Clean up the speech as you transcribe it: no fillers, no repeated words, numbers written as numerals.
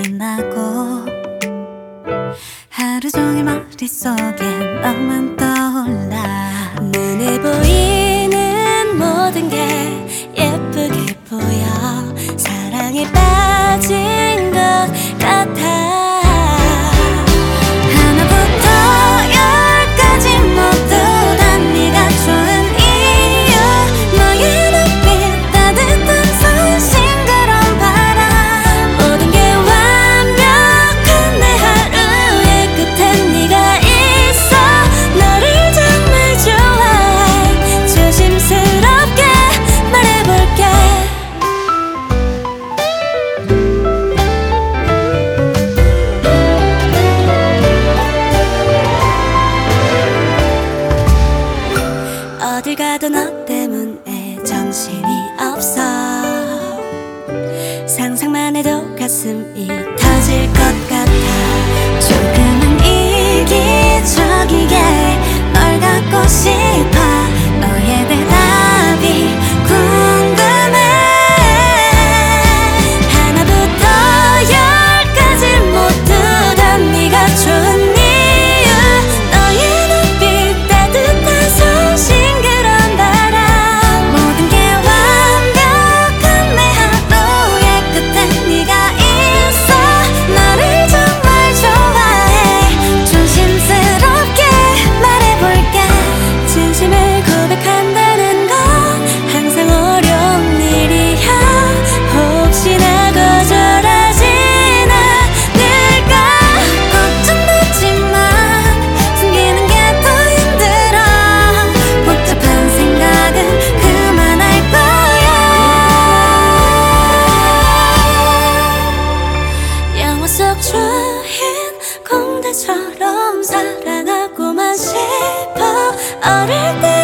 나고 하루 종일 머릿속에 너만 떠올라. 눈에 보이는 모든 게 예쁘게 보여. 사랑에 빠진 것 같아. 어딜 가도 너 때문에 정신이 없어. 상상만 해도 가슴이 터질 것 같아. 조금은 이기적이게 널 갖고 싶어. 너의 대답이 궁금해. 하나부터 열까지 모두 다 네가 좋은 이유. 너의 눈빛 따뜻한 손짓 속 주인 공대처럼 사랑하고만 싶어. 어릴 때